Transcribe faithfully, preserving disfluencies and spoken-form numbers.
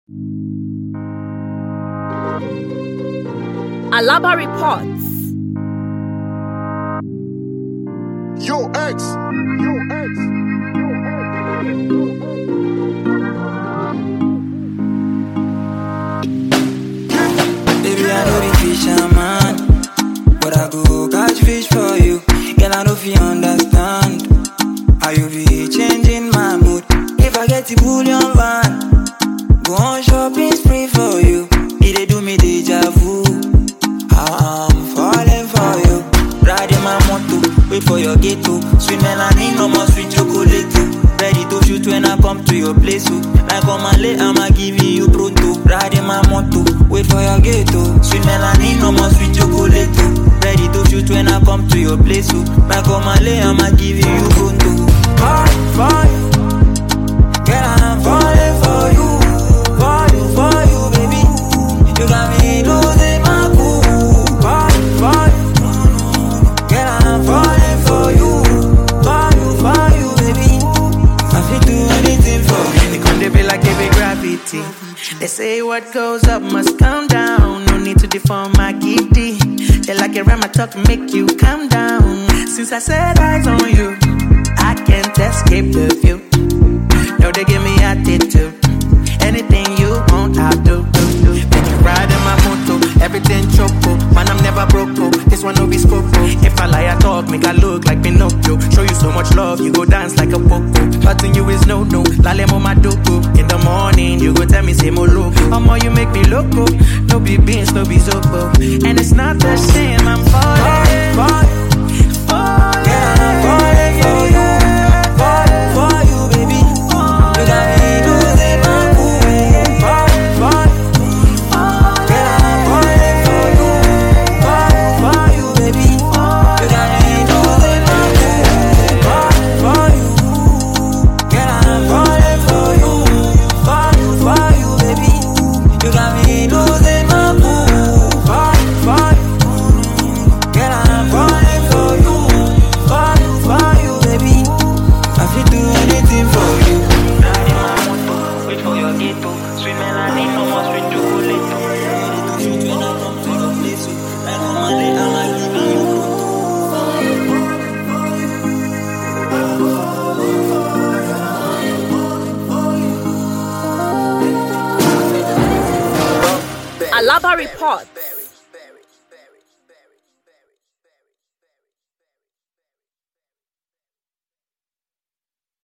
Alaba reports. Yo, X. Yo, X. Baby, I know the fisherman, but I go catch fish for you. Girl, I know if you understand how you be changing my mood. If I get the bullion van, go on shopping spree for you. It dey do me deja vu. I'm falling for you. Riding my motor, wait for your gate to sweet melanin, no more sweet chocolate. Ready to shoot when I come to your place. Like on my lay, I'ma give you pronto. Riding my motor, wait for your gate to sweet melanin, no more sweet chocolate. Ready to shoot when I come to your place. Like on my lay, I'ma give you pronto. Falling for you, girl, I'm falling for you, for you, for you, baby. You got me losing my cool. Falling for you, girl, I'm falling for you, for you, for you, baby. I feel do anything for you. They come they be like heavy gravity. They say what goes up must come down. No need to deform my giddy. They like it around my talk make you calm down. Since I set eyes on you, I can't escape the view. No, they give me attitude. Anything you want, I'll do. do, do. Make you ride in my moto, everything choco. Man, I'm never broke. This one no be scope. If I lie, I talk, make I look like Pinocchio. Show you so much love, you go dance like a poco. Nothing you is no no. Lale mo madoko. In the morning, you go tell me say mo loco. Omo, you make me loco. No be beans, no be zopo. And it's not the shame, I'm falling for you. Falling, yeah, I'm falling for you. Falling for you, baby. You got me losing my cool. Falling for you. Yeah, I'm falling for you. Falling for you, baby. You got me losing my cool. Falling for you. Yeah, I'm falling for you. Falling for you, baby. You got me losing my cool. Falling for you. Yeah, I'm falling for you. Falling for you, baby. I feel do anything for you. Riding my motor, wait for your gate to sweet melanin, no more sweet chocolate. Ready to shoot when I come to your place. Like on my lay, I'ma give you Alaba reports.